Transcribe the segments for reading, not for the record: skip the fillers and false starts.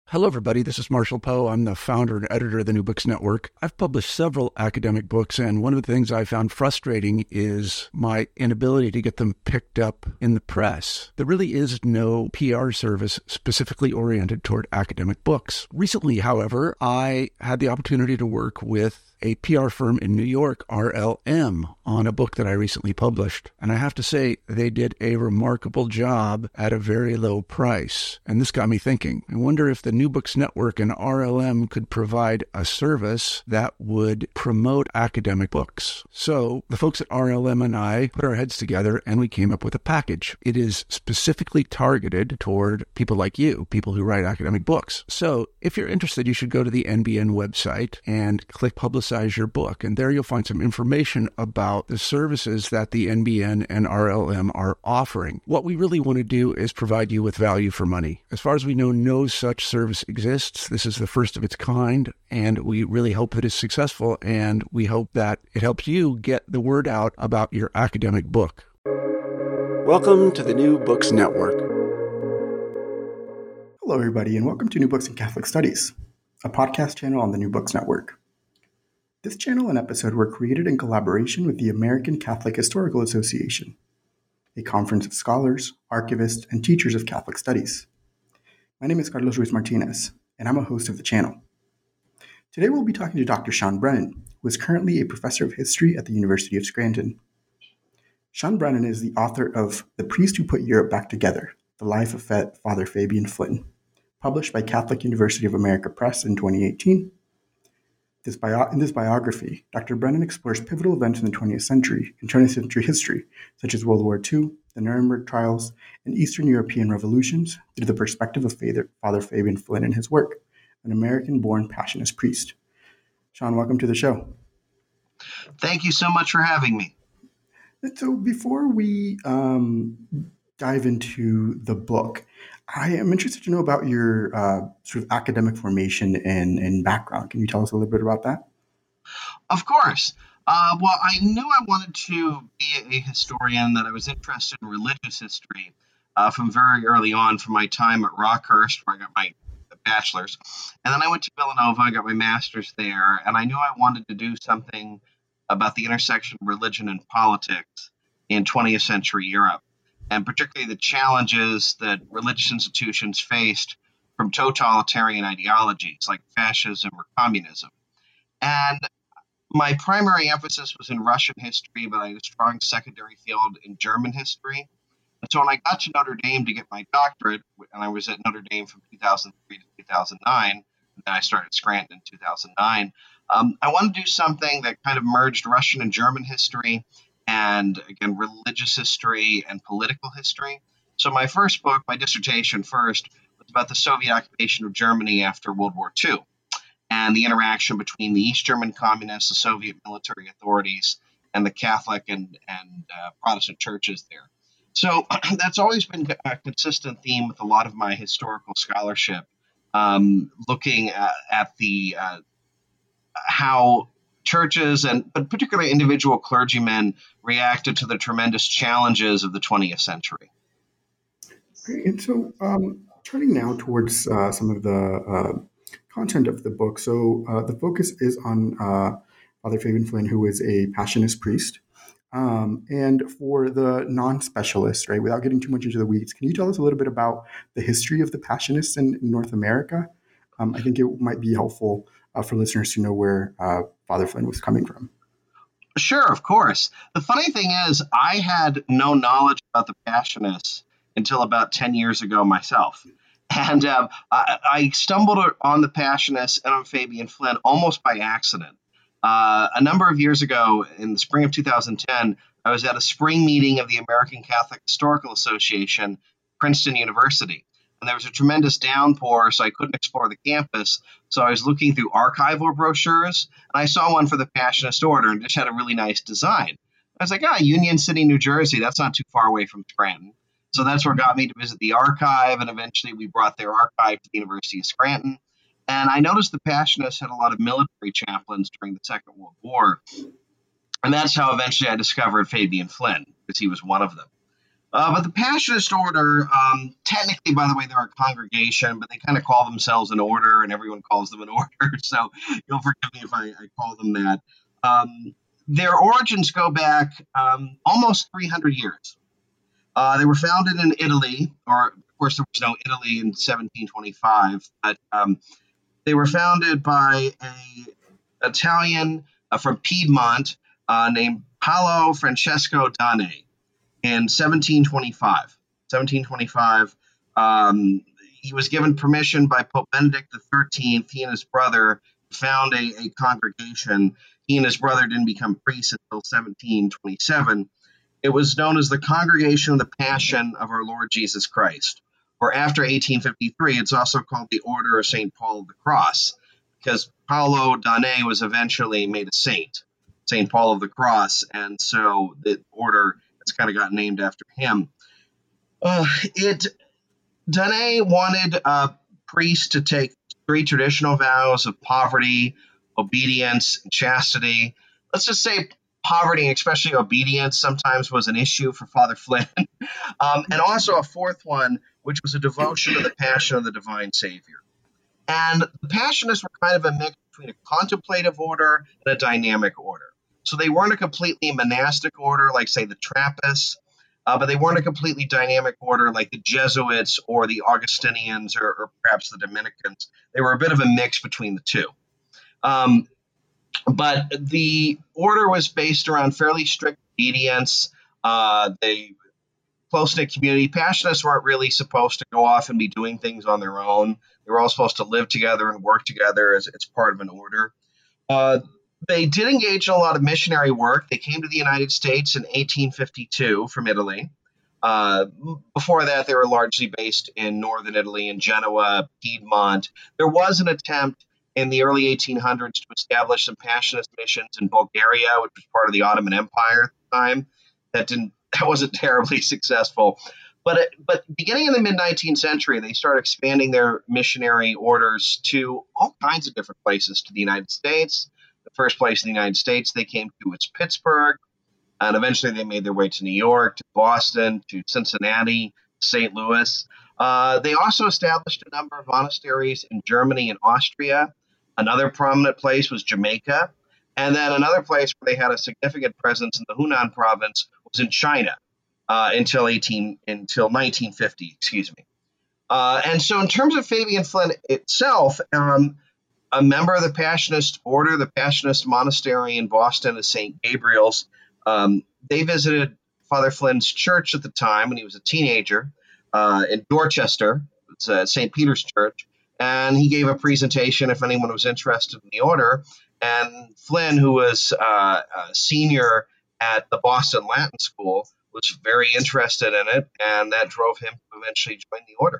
Hello, everybody. This is Marshall Poe. I'm the founder and editor of the New Books Network. I've published several academic books, and one of the things I found frustrating is my inability to get them picked up in the press. There really is no PR service specifically oriented toward academic books. Recently, however, I had the opportunity to work with a PR firm in New York, RLM, on a book that I recently published. And I have to say, they did a remarkable job at a very low price. And this got me thinking. I wonder if the New Books Network and RLM could provide a service that would promote academic books. So the folks at RLM and I put our heads together and we came up with a package. It is specifically targeted toward people like you, people who write academic books. So if you're interested, you should go to the NBN website and click Publicize Your Book. And there you'll find some information about the services that the NBN and RLM are offering. What we really want to do is provide you with value for money. As far as we know, no such service exists. This is the first of its kind, and we really hope that it's successful, and we hope that it helps you get the word out about your academic book. Welcome to the New Books Network. Hello, everybody, and welcome to New Books in Catholic Studies, a podcast channel on the New Books Network. This channel and episode were created in collaboration with the American Catholic Historical Association, a conference of scholars, archivists, and teachers of Catholic studies. My name is Carlos Ruiz Martinez, and I'm a host of the channel. Today we'll be talking to Dr. Sean Brennan, who is currently a professor of history at the University of Scranton. Sean Brennan is the author of The Priest Who Put Europe Back Together, The Life of Father Fabian Flynn, published by Catholic University of America Press in 2018. In this biography, Dr. Brennan explores pivotal events in the 20th century and 20th century history, such as World War II, the Nuremberg trials, and Eastern European revolutions through the perspective of Father Fabian Flynn and his work, an American-born Passionist priest. Sean, welcome to the show. Thank you so much for having me. So before we dive into the book, I am interested to know about your sort of academic formation and background. Can you tell us a little bit about that? Of course. Well, I knew I wanted to be a historian, that I was interested in religious history from very early on, from my time at Rockhurst, where I got my bachelor's. And then I went to Villanova, I got my master's there, and I knew I wanted to do something about the intersection of religion and politics in 20th century Europe, and particularly the challenges that religious institutions faced from totalitarian ideologies like fascism or communism. And my primary emphasis was in Russian history, but I had a strong secondary field in German history. And so when I got to Notre Dame to get my doctorate, and I was at Notre Dame from 2003 to 2009, and then I started Scranton in 2009, I wanted to do something that kind of merged Russian and German history, and again, religious history and political history. So my first book, my dissertation first, was about the Soviet occupation of Germany after World War II and the interaction between the East German communists, the Soviet military authorities, and the Catholic and Protestant churches there. So that's always been a consistent theme with a lot of my historical scholarship, looking at the how churches but particularly individual clergymen reacted to the tremendous challenges of the 20th century. Great. And so turning now towards some of the content of the book. So the focus is on Father Fabian Flynn, who is a Passionist priest. And for the non-specialists, right, without getting too much into the weeds, can you tell us a little bit about the history of the Passionists in North America? I think it might be helpful for listeners to know where Father Flynn was coming from. Sure, of course. The funny thing is, I had no knowledge about the Passionists until about 10 years ago myself. And I stumbled on the Passionists and on Fabian Flynn almost by accident. A number of years ago, in the spring of 2010, I was at a spring meeting of the American Catholic Historical Association, Princeton University. And there was a tremendous downpour, so I couldn't explore the campus. So I was looking through archival brochures, and I saw one for the Passionist Order, and it just had a really nice design. I was like, Union City, New Jersey, that's not too far away from Scranton. So that's what got me to visit the archive, and eventually we brought their archive to the University of Scranton. And I noticed the Passionists had a lot of military chaplains during the Second World War. And that's how eventually I discovered Fabian Flynn, because he was one of them. But the Passionist order, technically, by the way, they're a congregation, but they kind of call themselves an order, and everyone calls them an order. So you'll forgive me if I call them that. Their origins go back almost 300 years. They were founded in Italy, or of course there was no Italy in 1725, but they were founded by an Italian from Piedmont named Paolo Francesco Dane in 1725. 1725, he was given permission by Pope Benedict XIII, he and his brother, to found a congregation. He and his brother didn't become priests until 1727. It was known as the Congregation of the Passion of Our Lord Jesus Christ. Or after 1853, it's also called the Order of St. Paul of the Cross, because Paolo Dane was eventually made a saint, St. Paul of the Cross, and so the order has kind of got named after him. Dane wanted priests to take 3 traditional vows of poverty, obedience, and chastity. Let's just say poverty, especially obedience, sometimes was an issue for Father Flynn. And also a 4th one, which was a devotion to the Passion of the Divine Savior. And the Passionists were kind of a mix between a contemplative order and a dynamic order. So they weren't a completely monastic order like, say, the Trappists, but they weren't a completely dynamic order like the Jesuits or the Augustinians or perhaps the Dominicans. They were a bit of a mix between the two. But the order was based around fairly strict obedience. They close-knit community. Passionists weren't really supposed to go off and be doing things on their own. They were all supposed to live together and work together as part of an order. They did engage in a lot of missionary work. They came to the United States in 1852 from Italy. Before that, they were largely based in northern Italy, in Genoa, Piedmont. There was an attempt in the early 1800s to establish some Passionist missions in Bulgaria, which was part of the Ottoman Empire at the time. That wasn't terribly successful. But beginning in the mid-19th century, they started expanding their missionary orders to all kinds of different places, to the United States. The first place in the United States they came to was Pittsburgh, and eventually they made their way to New York, to Boston, to Cincinnati, St. Louis. They also established a number of monasteries in Germany and Austria. Another prominent place was Jamaica. And then another place where they had a significant presence in the Hunan province was in China until 1950, excuse me. And so in terms of Fabian Flynn itself, a member of the Passionist order, the Passionist monastery in Boston is St. Gabriel's. They visited Father Flynn's church at the time when he was a teenager in Dorchester. It's St. Peter's Church. And he gave a presentation if anyone was interested in the order. And Flynn, who was a senior at the Boston Latin School, was very interested in it, and that drove him to eventually join the order.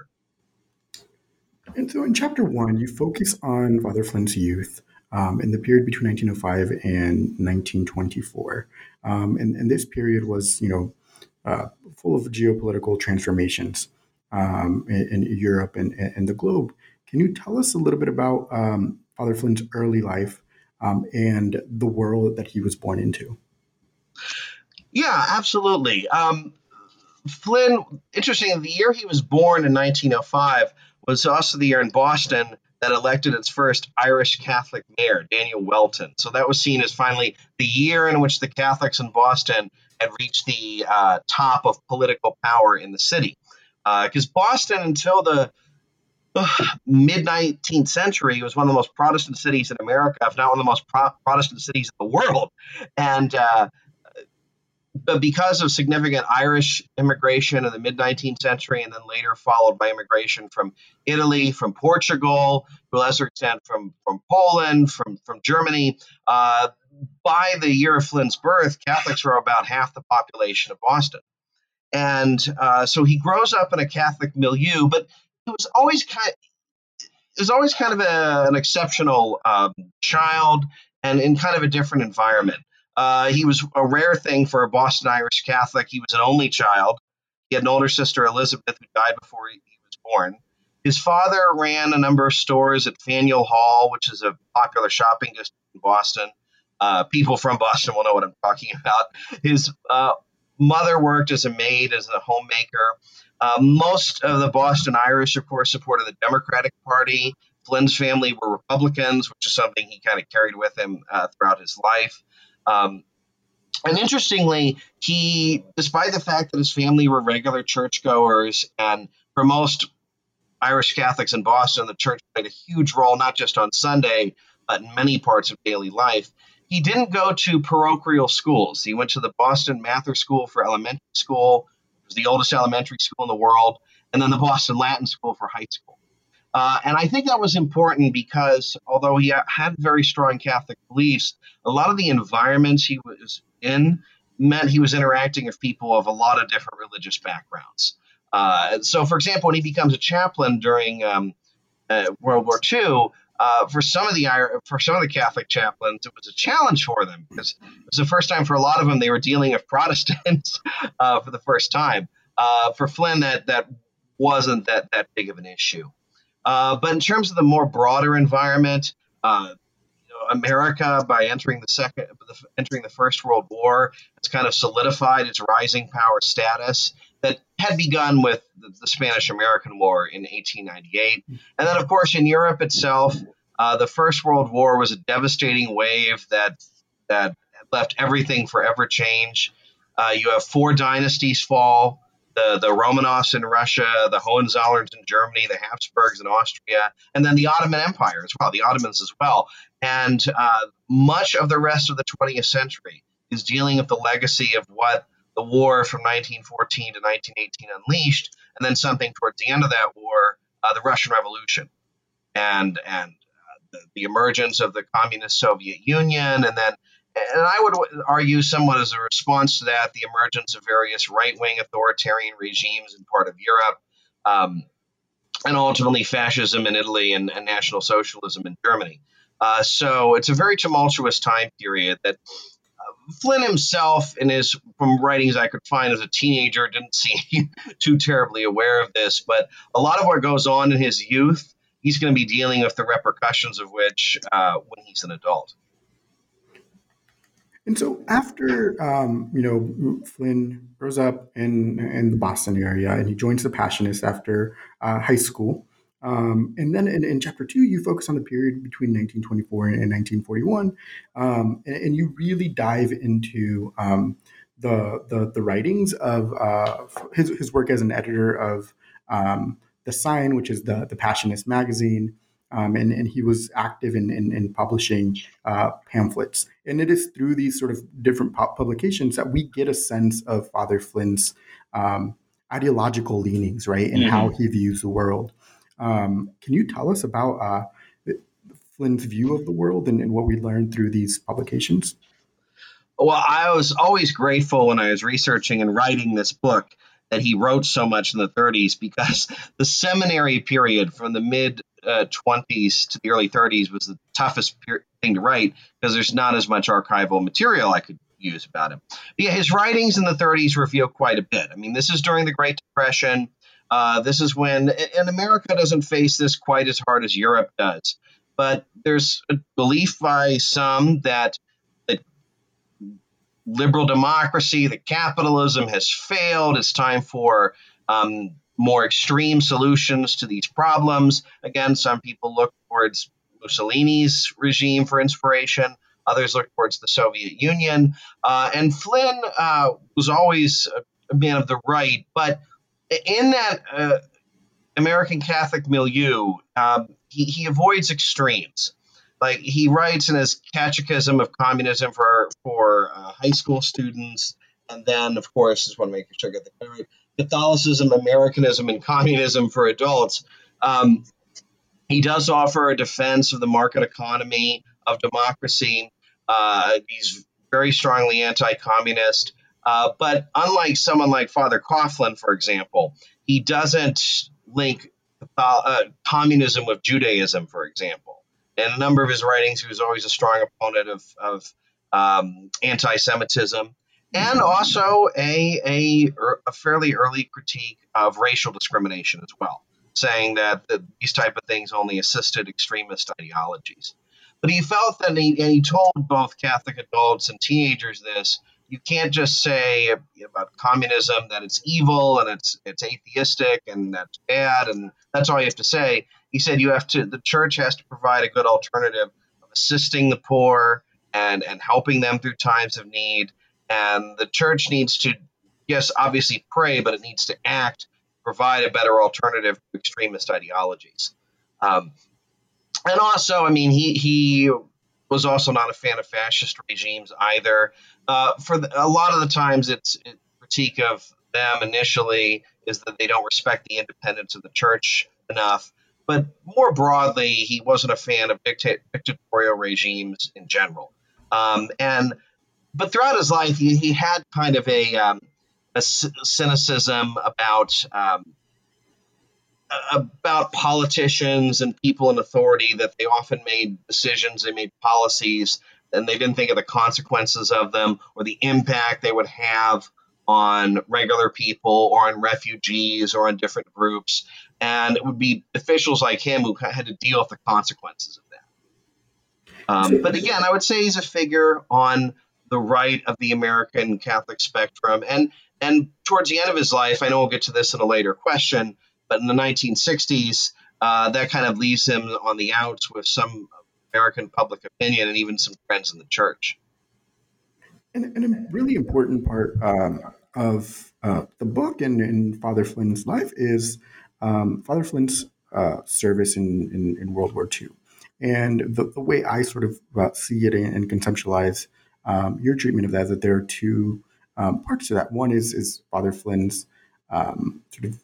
And so in Chapter 1, you focus on Father Flynn's youth in the period between 1905 and 1924. And this period was, full of geopolitical transformations in Europe and the globe. Can you tell us a little bit about Father Flynn's early life and the world that he was born into? Yeah, absolutely. Flynn, interesting, the year he was born in 1905 was also the year in Boston that elected its first Irish Catholic mayor, Daniel Welton. So that was seen as finally the year in which the Catholics in Boston had reached the top of political power in the city. Because Boston, until the mid-19th century, was one of the most Protestant cities in America, if not one of the most Protestant cities in the world. And but because of significant Irish immigration in the mid-19th century, and then later followed by immigration from Italy, from Portugal, to a lesser extent from Poland, from Germany, by the year of Flynn's birth, Catholics were about half the population of Boston. And so he grows up in a Catholic milieu, but it was always kind of an exceptional child and in kind of a different environment. He was a rare thing for a Boston Irish Catholic. He was an only child. He had an older sister, Elizabeth, who died before he was born. His father ran a number of stores at Faneuil Hall, which is a popular shopping district in Boston. People from Boston will know what I'm talking about. His mother worked as a maid, as a homemaker. Most of the Boston Irish, of course, supported the Democratic Party. Flynn's family were Republicans, which is something he kind of carried with him throughout his life. And interestingly, despite the fact that his family were regular churchgoers, and for most Irish Catholics in Boston, the church played a huge role, not just on Sunday, but in many parts of daily life. He didn't go to parochial schools. He went to the Boston Mather School for elementary school, which was the oldest elementary school in the world, and then the Boston Latin School for high school. And I think that was important because although he had very strong Catholic beliefs, a lot of the environments he was in meant he was interacting with people of a lot of different religious backgrounds. So, for example, when he becomes a chaplain during World War II, for some of the Catholic chaplains, it was a challenge for them because it was the first time for a lot of them they were dealing with Protestants for the first time. For Flynn, that wasn't that big of an issue. But in terms of the more broader environment, America, by entering the First World War, has kind of solidified its rising power status that had begun with the Spanish-American War in 1898. And then, of course, in Europe itself, the First World War was a devastating wave that left everything forever change. You have 4 dynasties fall. The Romanovs in Russia, the Hohenzollerns in Germany, the Habsburgs in Austria, and then the Ottoman Empire as well, the Ottomans as well. And much of the rest of the 20th century is dealing with the legacy of what the war from 1914 to 1918 unleashed, and then something towards the end of that war, the Russian Revolution, and the emergence of the communist Soviet Union, and I would argue somewhat as a response to that, the emergence of various right-wing authoritarian regimes in part of Europe, and ultimately fascism in Italy and National Socialism in Germany. So it's a very tumultuous time period that Flynn himself, from writings I could find as a teenager, didn't seem too terribly aware of this. But a lot of what goes on in his youth, he's going to be dealing with the repercussions of which when he's an adult. And so after, Flynn grows up in the Boston area and he joins the Passionists after high school. And then in chapter 2, you focus on the period between 1924 and 1941. And you really dive into the writings of his work as an editor of The Sign, which is the Passionist magazine. And he was active in publishing pamphlets. And it is through these sort of different publications that we get a sense of Father Flynn's ideological leanings, right, and how he views the world. Can you tell us about Flynn's view of the world and what we learned through these publications? Well, I was always grateful when I was researching and writing this book that he wrote so much in the 30s, because the seminary period from the mid-20s to the early 30s was the toughest thing to write because there's not as much archival material I could use about him. But yeah, his writings in the 30s reveal quite a bit. I mean, this is during the Great Depression. This is when, and America doesn't face this quite as hard as Europe does, but there's a belief by some that liberal democracy, that capitalism has failed. It's time for more extreme solutions to these problems. Again, some people look towards Mussolini's regime for inspiration. Others look towards the Soviet Union. And Flynn was always a man of the right, but in that American Catholic milieu, he avoids extremes. Like he writes in his Catechism of Communism for high school students, and then, of course, just want to make sure I get the right, Catholicism, Americanism, and Communism for adults. He does offer a defense of the market economy, of democracy. He's very strongly anti-communist. But unlike someone like Father Coughlin, for example, he doesn't link communism with Judaism, for example. In a number of his writings, he was always a strong opponent of anti-Semitism, and also a fairly early critique of racial discrimination as well, saying that these type of things only assisted extremist ideologies. But he felt that, and he told both Catholic adults and teenagers this, you can't just say about communism that it's evil and it's atheistic and that's bad and that's all you have to say. He said the church has to provide a good alternative of assisting the poor and helping them through times of need. And the church needs to, yes, obviously pray, but it needs to act, provide a better alternative to extremist ideologies. And also, I mean, he was also not a fan of fascist regimes either. A lot of the times, critique of them initially is that they don't respect the independence of the church enough. But more broadly, he wasn't a fan of dictatorial regimes in general. But throughout his life, he had kind of a cynicism about politicians and people in authority, that they often made decisions, they made policies, and they didn't think of the consequences of them or the impact they would have on regular people or on refugees or on different groups. And it would be officials like him who had to deal with the consequences of that. But again, I would say he's a figure on the right of the American Catholic spectrum. And towards the end of his life, I know we'll get to this in a later question, but in the 1960s, that kind of leaves him on the outs with some American public opinion and even some friends in the church. And a really important part of the book and in Father Flynn's life is Father Flynn's service in World War II. And the way I sort of see it and conceptualize your treatment of that is that there are two parts to that. One is Father Flynn's sort of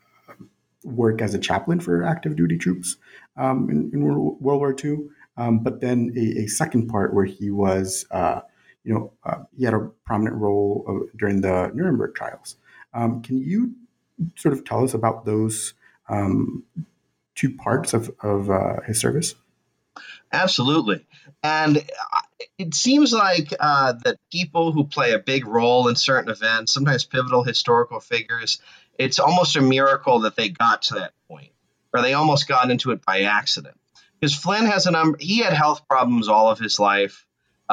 work as a chaplain for active duty troops in World War II. But then a second part where he was, he had a prominent role during the Nuremberg trials. Can you sort of tell us about those two parts of his service? Absolutely. And it seems like that people who play a big role in certain events, sometimes pivotal historical figures, it's almost a miracle that they got to that point, or they almost got into it by accident. Because Flynn he had health problems all of his life.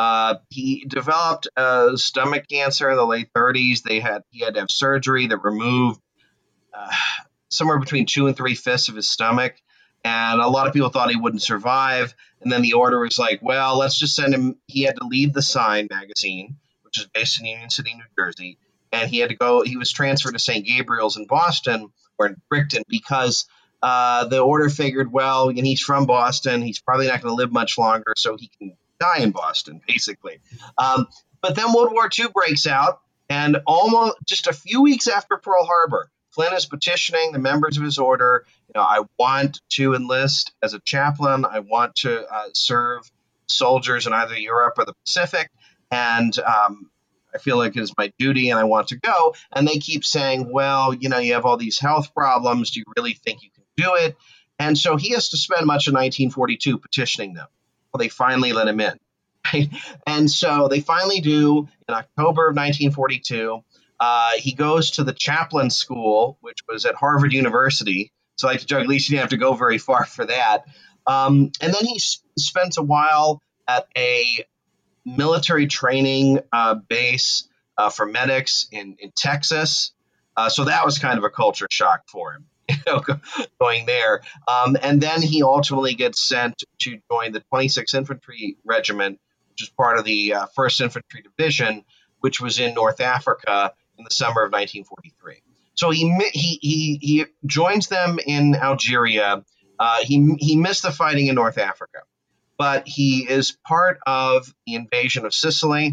He developed stomach cancer in the late 30s. He had to have surgery that removed somewhere between 2 and 3/5 of his stomach. And a lot of people thought he wouldn't survive. And then the order was like, well, let's just send him. He had to leave the Sign magazine, which is based in Union City, New Jersey. And he was transferred to St. Gabriel's in Boston or in Brickton because the order figured, well, and he's from Boston. He's probably not going to live much longer, so he can die in Boston, basically. But then World War II breaks out, and almost just a few weeks after Pearl Harbor, Flynn is petitioning the members of his order, I want to enlist as a chaplain. I want to serve soldiers in either Europe or the Pacific. And I feel like it is my duty and I want to go. And they keep saying, well, you have all these health problems. Do you really think you can do it? And so he has to spend much of 1942 petitioning them. Well, they finally let him in. Right? And so they finally do in October of 1942. He goes to the chaplain school, which was at Harvard University. So I like to joke, at least he didn't have to go very far for that. And then he spends a while at a military training base for medics in Texas. So that was kind of a culture shock for him, going there. And then he ultimately gets sent to join the 26th Infantry Regiment, which is part of the 1st Infantry Division, which was in North Africa in the summer of 1943. So he joins them in Algeria. He missed the fighting in North Africa, but he is part of the invasion of Sicily,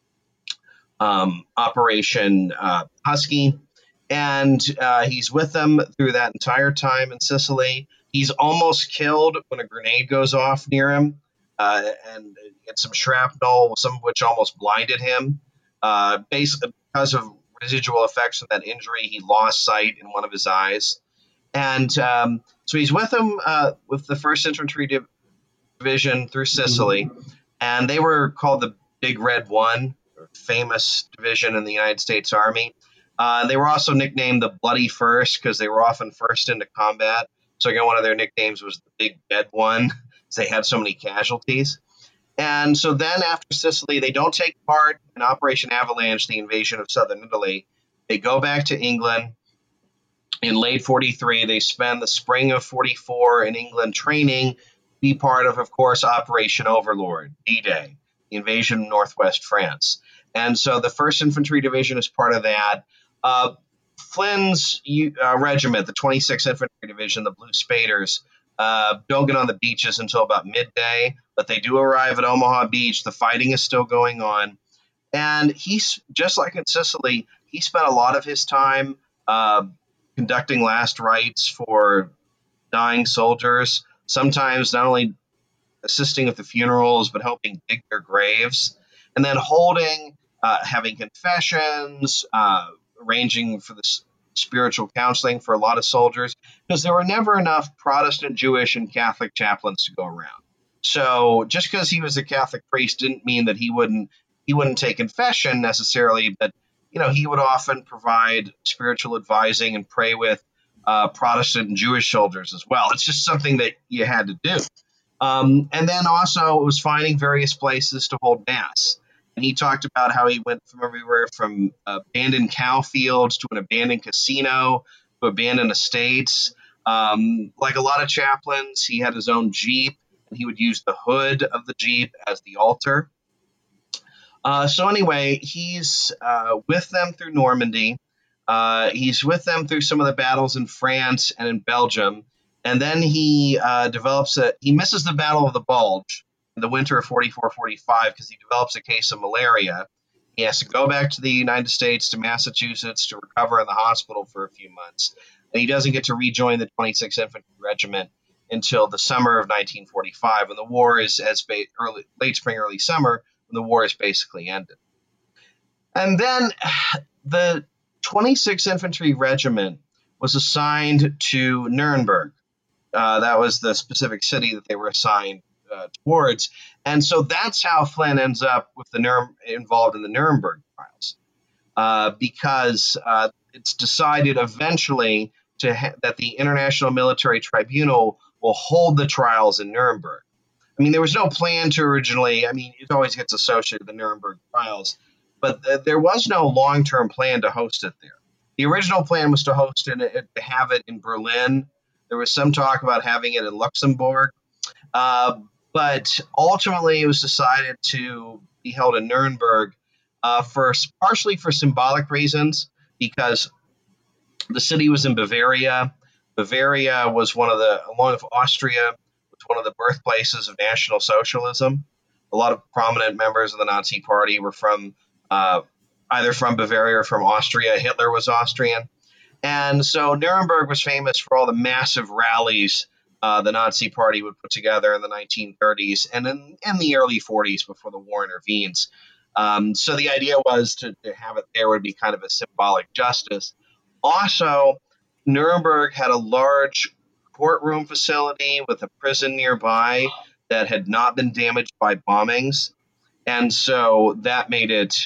Operation Husky, and he's with them through that entire time in Sicily. He's almost killed when a grenade goes off near him, and gets some shrapnel, some of which almost blinded him. Basically, because of residual effects of that injury, he lost sight in one of his eyes. And so he's with them with the 1st Infantry Division through Sicily, and they were called the Big Red One, famous division in the United States Army. They were also nicknamed the Bloody First because they were often first into combat. So again, one of their nicknames was the Big Red One because they had so many casualties. And so then after Sicily, they don't take part in Operation Avalanche, the invasion of southern Italy. They go back to England in late 43. They spend the spring of 44 in England training, be part of course, Operation Overlord, D-Day, the invasion of northwest France. And so the 1st Infantry Division is part of that. Flynn's regiment, the 26th Infantry Division, the Blue Spaders, don't get on the beaches until about midday, but they do arrive at Omaha Beach. The fighting is still going on. And he's, just like in Sicily, he spent a lot of his time conducting last rites for dying soldiers, sometimes not only assisting with the funerals, but helping dig their graves, and then having confessions, arranging for the spiritual counseling for a lot of soldiers, because there were never enough Protestant, Jewish, and Catholic chaplains to go around. So just because he was a Catholic priest didn't mean that he wouldn't take confession necessarily, but he would often provide spiritual advising and pray with Protestant and Jewish soldiers as well. It's just something that you had to do. And then also it was finding various places to hold mass. And he talked about how he went from everywhere from abandoned cow fields to an abandoned casino to abandoned estates. Like a lot of chaplains, he had his own Jeep, and he would use the hood of the Jeep as the altar. So anyway, he's with them through Normandy. He's with them through some of the battles in France and in Belgium. And then he he misses the Battle of the Bulge in the winter of 44-45 because he develops a case of malaria. He has to go back to the United States, to Massachusetts, to recover in the hospital for a few months. And he doesn't get to rejoin the 26th Infantry Regiment until the summer of 1945, when the war is late spring, early summer, when the war is basically ended. And then the 26th Infantry Regiment was assigned to Nuremberg. That was the specific city that they were assigned towards. And so that's how Flynn ends up with involved in the Nuremberg trials, because it's decided eventually that the International Military Tribunal will hold the trials in Nuremberg. I mean, there was no plan to originally. I mean, it always gets associated with the Nuremberg trials, but there was no long-term plan to host it there. The original plan was to to have it in Berlin. There was some talk about having it in Luxembourg, but ultimately it was decided to be held in Nuremberg, partially for symbolic reasons, because the city was in Bavaria. Bavaria was along with Austria, was one of the birthplaces of National Socialism. A lot of prominent members of the Nazi Party were from either from Bavaria or from Austria. Hitler was Austrian. And so Nuremberg was famous for all the massive rallies the Nazi Party would put together in the 1930s and in the early 40s before the war intervenes. So the idea was to have it there would be kind of a symbolic justice. Also, Nuremberg had a large courtroom facility with a prison nearby that had not been damaged by bombings. And so that made it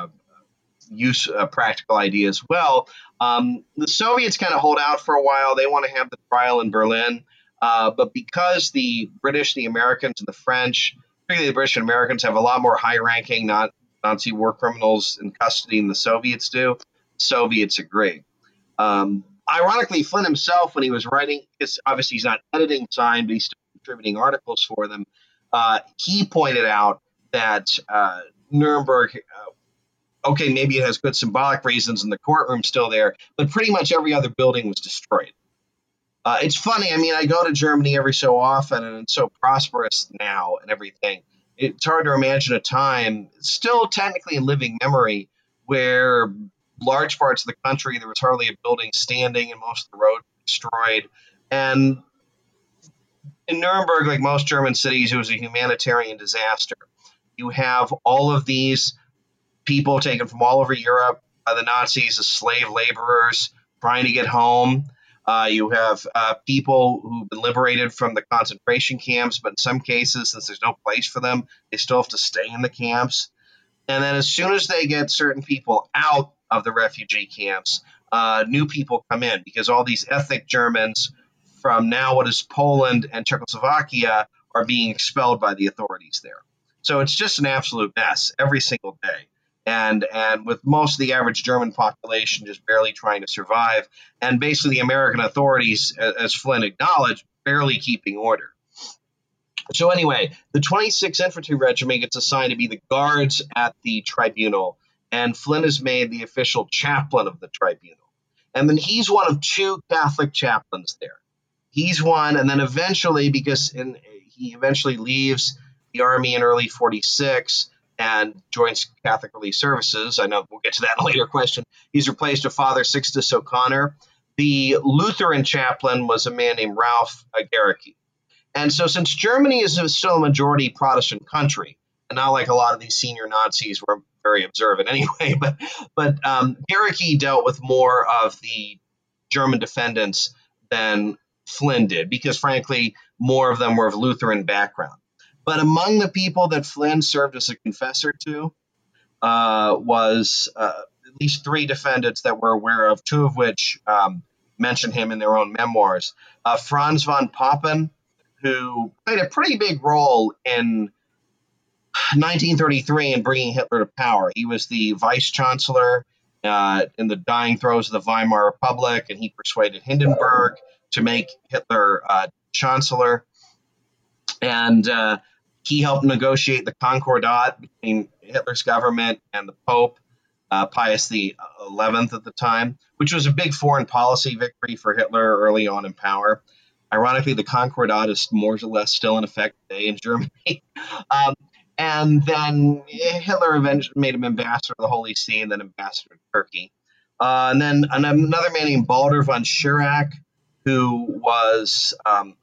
a practical idea as well. The Soviets kind of hold out for a while. They want to have the trial in Berlin. But because the British, the Americans, and the French, particularly the British and Americans, have a lot more high-ranking Nazi war criminals in custody than the Soviets do, the Soviets agree. Ironically, Flynn himself, when he was writing, because obviously he's not editing Sign, but he's still contributing articles for them, he pointed out that Nuremberg, okay, maybe it has good symbolic reasons and the courtroom's still there, but pretty much every other building was destroyed. It's funny. I mean, I go to Germany every so often, and it's so prosperous now and everything. It's hard to imagine a time, still technically in living memory, where large parts of the country, there was hardly a building standing and most of the roads were destroyed. And in Nuremberg, like most German cities, it was a humanitarian disaster. You have all of these people taken from all over Europe by the Nazis as slave laborers trying to get home. You have people who've been liberated from the concentration camps, but in some cases, since there's no place for them, they still have to stay in the camps. And then as soon as they get certain people out of the refugee camps, new people come in, because all these ethnic Germans from now what is Poland and Czechoslovakia are being expelled by the authorities there. So it's just an absolute mess every single day. And with most of the average German population just barely trying to survive, and basically the American authorities, as Flynn acknowledged, barely keeping order. So anyway, the 26th Infantry Regiment gets assigned to be the guards at the tribunal, and Flynn is made the official chaplain of the tribunal. And then he's one of two Catholic chaplains there. He's one, and then eventually, he eventually leaves the army in early 46 and joins Catholic Relief Services. I know we'll get to that in a later question. He's replaced with Father Sixtus O'Connor. The Lutheran chaplain was a man named Ralph Gericke. And so since Germany is still a majority Protestant country, and not like a lot of these senior Nazis were very observant anyway, but Gericke dealt with more of the German defendants than Flynn did, because frankly, more of them were of Lutheran background. But among the people that Flynn served as a confessor to was at least three defendants that we're aware of, two of which mention him in their own memoirs. Franz von Papen, who played a pretty big role in 1933 in bringing Hitler to power. He was the vice chancellor in the dying throes of the Weimar Republic, and he persuaded Hindenburg to make Hitler chancellor. And he helped negotiate the Concordat between Hitler's government and the Pope, Pius XI at the time, which was a big foreign policy victory for Hitler early on in power. Ironically, the Concordat is more or less still in effect today in Germany. And then Hitler eventually made him ambassador to the Holy See and then ambassador to Turkey. And then another man named Baldur von Schirach, who was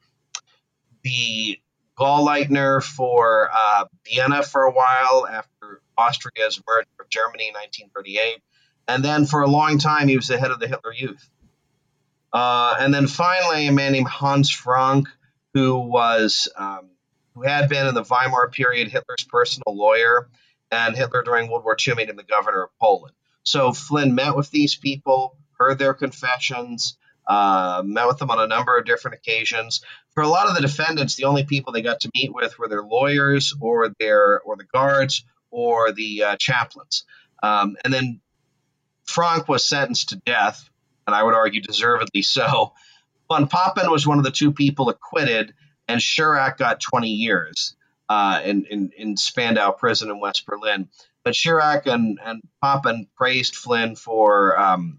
the Gauleiter for Vienna for a while after Austria's merger of Germany in 1938. And then for a long time, he was the head of the Hitler Youth. And then finally, a man named Hans Frank, who had been in the Weimar period Hitler's personal lawyer, and Hitler during World War II made him the governor of Poland. So Flynn met with these people, heard their confessions, met with them on a number of different occasions. For a lot of the defendants, the only people they got to meet with were their lawyers or the guards or the chaplains. And then Frank was sentenced to death, and I would argue deservedly so. Von Papen was one of the two people acquitted, and Schirach got 20 years in Spandau prison in West Berlin. But Schirach and Papen praised Flynn for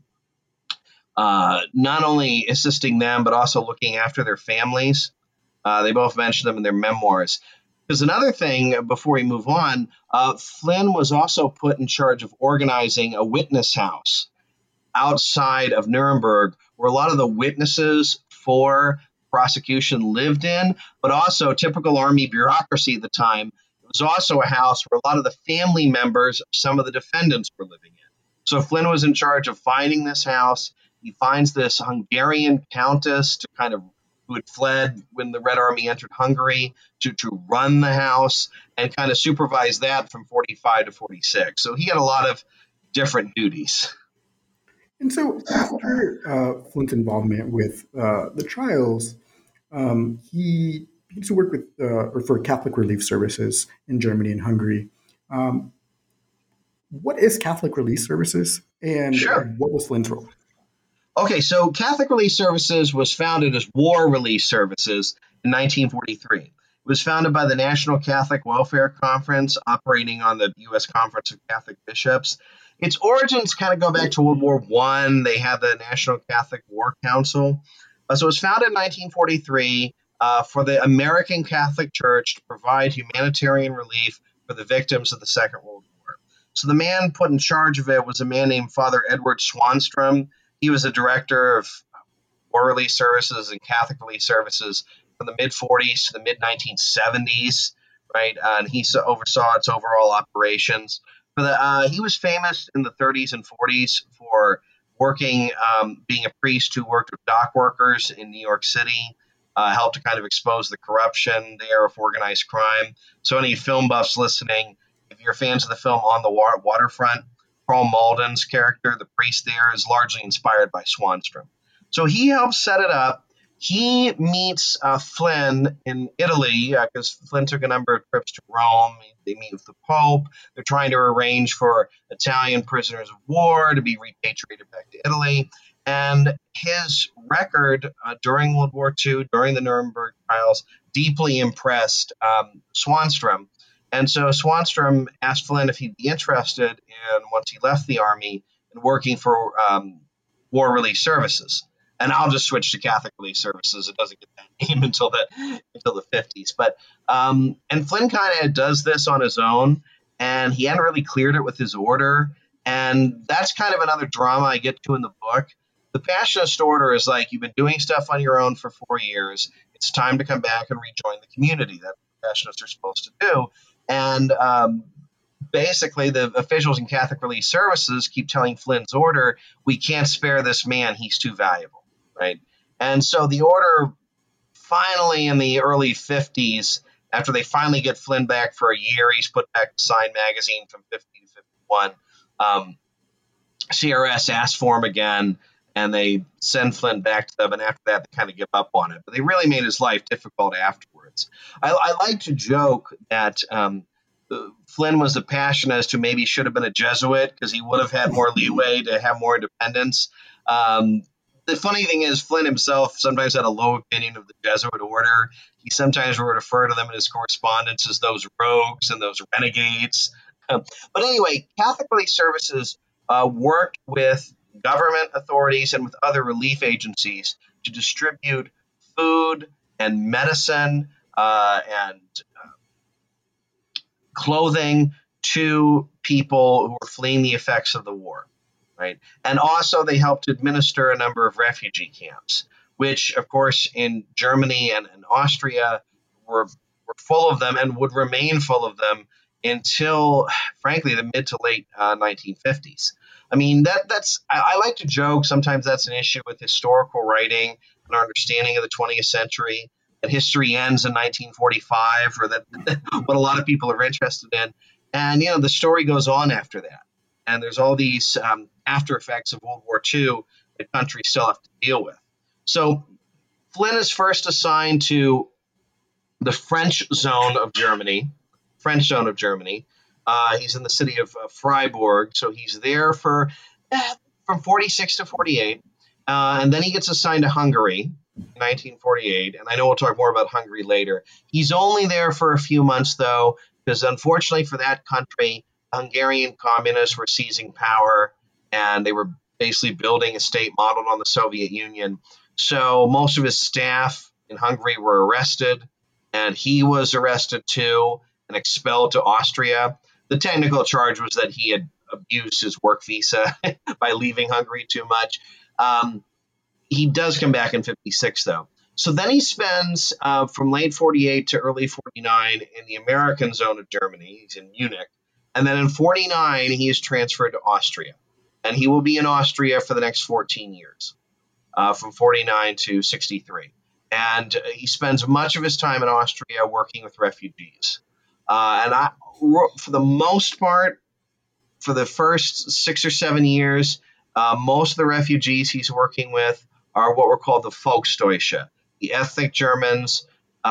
not only assisting them, but also looking after their families. They both mentioned them in their memoirs. Because another thing, before we move on, Flynn was also put in charge of organizing a witness house outside of Nuremberg, where a lot of the witnesses for prosecution lived in, but also typical army bureaucracy at the time. It was also a house where a lot of the family members of some of the defendants were living in. So Flynn was in charge of finding this house. He finds this Hungarian countess who had fled when the Red Army entered Hungary to run the house and kind of supervise that from 45 to 46. So he had a lot of different duties. And so after Flynn's involvement with the trials, he begins to work with for Catholic Relief Services in Germany and Hungary. What is Catholic Relief Services, and what was Flynn's role? Okay, so Catholic Relief Services was founded as War Relief Services in 1943. It was founded by the National Catholic Welfare Conference, operating on the U.S. Conference of Catholic Bishops. Its origins kind of go back to World War I. They had the National Catholic War Council. So it was founded in 1943 for the American Catholic Church to provide humanitarian relief for the victims of the Second World War. So the man put in charge of it was a man named Father Edward Swanstrom. He was the director of War Relief Services and Catholic Relief Services from the mid-40s to the mid-1970s, right? And he oversaw its overall operations. He was famous in the 30s and 40s for working, being a priest who worked with dock workers in New York City, helped to kind of expose the corruption there of organized crime. So any film buffs listening, if you're fans of the film On the Waterfront, Carl Malden's character, the priest there, is largely inspired by Swanstrom. So he helped set it up, he meets Flynn in Italy because Flynn took a number of trips to Rome. They meet with the Pope. They're trying to arrange for Italian prisoners of war to be repatriated back to Italy. And his record during World War II, during the Nuremberg trials, deeply impressed Swanstrom. And so Swanstrom asked Flynn if he'd be interested in, once he left the army, in working for War Relief Services. And I'll just switch to Catholic Relief Services. It doesn't get that name until the 50s. But and Flynn kind of does this on his own, and he hadn't really cleared it with his order. And that's kind of another drama I get to in the book. The Passionist order is like, you've been doing stuff on your own for 4 years. It's time to come back and rejoin the community. That's what Passionists are supposed to do. And basically, the officials in Catholic Relief Services keep telling Flynn's order, we can't spare this man. He's too valuable, right? And so the order finally in the early 50s, after they finally get Flynn back for a year, he's put back to Sign magazine from 50 to 51. CRS asks for him again, and they send Flynn back to them. And after that, they kind of give up on it. But they really made his life difficult afterwards. I like to joke that Flynn was a Passionist who maybe should have been a Jesuit because he would have had more leeway to have more independence. The funny thing is, Flynn himself sometimes had a low opinion of the Jesuit order. He sometimes would refer to them in his correspondence as those rogues and those renegades. But anyway, Catholic Relief Services worked with government authorities and with other relief agencies to distribute food and medicine and clothing to people who were fleeing the effects of the war, right? And also they helped administer a number of refugee camps, which, of course, in Germany and in Austria were full of them and would remain full of them until, frankly, the mid to late 1950s. I mean, I like to joke sometimes that's an issue with historical writing and our understanding of the 20th century, that history ends in 1945, or that what a lot of people are interested in. And, the story goes on after that. And there's all these after effects of World War II that countries still have to deal with. So Flynn is first assigned to the French zone of Germany. He's in the city of Freiburg. So he's there from 46 to 48. And then he gets assigned to Hungary in 1948. And I know we'll talk more about Hungary later. He's only there for a few months, though, because unfortunately for that country, Hungarian communists were seizing power, and they were basically building a state modeled on the Soviet Union. So most of his staff in Hungary were arrested, and he was arrested too and expelled to Austria. The technical charge was that he had abused his work visa by leaving Hungary too much. He does come back in 56, though. So then he spends from late 48 to early 49 in the American zone of Germany. He's in Munich. And then in 49, he is transferred to Austria. And he will be in Austria for the next 14 years, from 49 to 63. And he spends much of his time in Austria working with refugees. For the most part, for the first 6 or 7 years, most of the refugees he's working with are what were called the Volksdeutsche, the ethnic Germans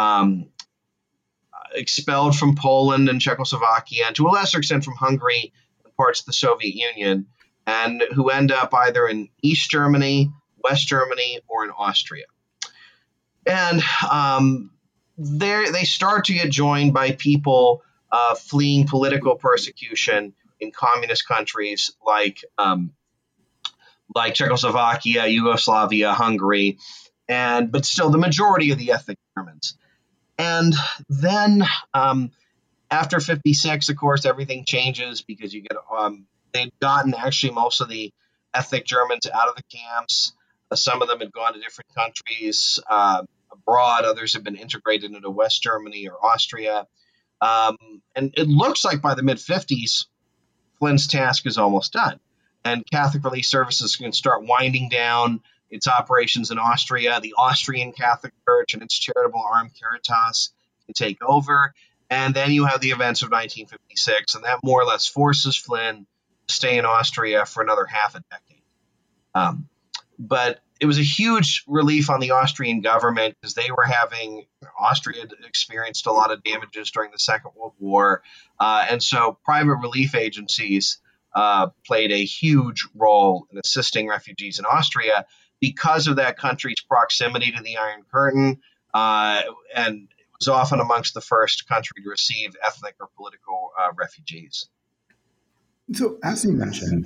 expelled from Poland and Czechoslovakia, and to a lesser extent from Hungary and parts of the Soviet Union, and who end up either in East Germany, West Germany, or in Austria. And they start to get joined by people fleeing political persecution in communist countries like Czechoslovakia, Yugoslavia, Hungary, but still the majority of the ethnic Germans. And then after 56, of course, everything changes because you get they'd gotten actually most of the ethnic Germans out of the camps. Some of them had gone to different countries abroad. Others have been integrated into West Germany or Austria. And it looks like by the mid-50s, Flynn's task is almost done. And Catholic Relief Services can start winding down its operations in Austria. The Austrian Catholic Church and its charitable arm Caritas can take over. And then you have the events of 1956, and that more or less forces Flynn to stay in Austria for another half a decade. But it was a huge relief on the Austrian government because Austria had experienced a lot of damages during the Second World War. And so private relief agencies played a huge role in assisting refugees in Austria because of that country's proximity to the Iron Curtain, and it was often amongst the first country to receive ethnic or political refugees. So, as you mentioned,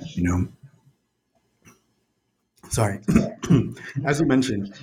sorry, as you mentioned,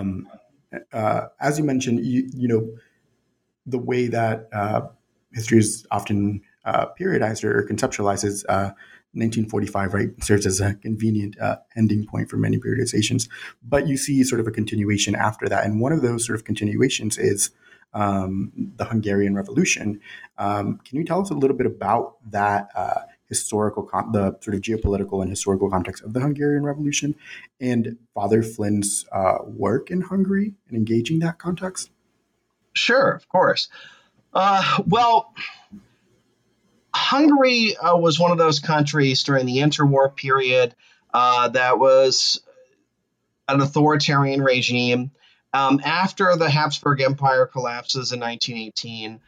the way that history is often periodized or conceptualized is 1945, right, serves as a convenient ending point for many periodizations. But you see sort of a continuation after that. And one of those sort of continuations is the Hungarian Revolution. Can you tell us a little bit about that the sort of geopolitical and historical context of the Hungarian Revolution and Father Flynn's work in Hungary and engaging that context? Sure, of course. Well, Hungary was one of those countries during the interwar period that was an authoritarian regime. After the Habsburg Empire collapses in 1918,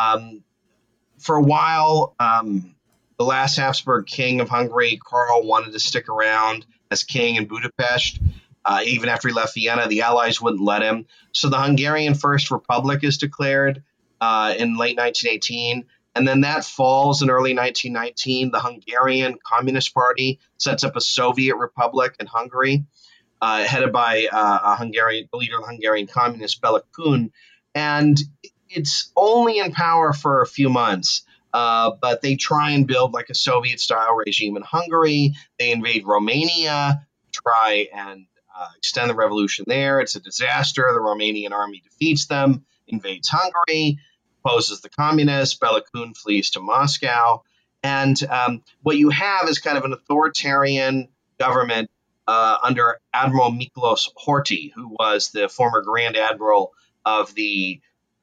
for a while, the last Habsburg king of Hungary, Karl, wanted to stick around as king in Budapest. Even after he left Vienna, the Allies wouldn't let him. So the Hungarian First Republic is declared in late 1918. And then that falls in early 1919. The Hungarian Communist Party sets up a Soviet republic in Hungary, headed by the leader of the Hungarian Communists, Bela Kun. And it's only in power for a few months. But they try and build like a Soviet-style regime in Hungary. They invade Romania, try and extend the revolution there. It's a disaster. The Romanian army defeats them, invades Hungary, opposes the communists. Bela Kun flees to Moscow. And what you have is kind of an authoritarian government under Admiral Miklos Horthy, who was the former Grand Admiral of the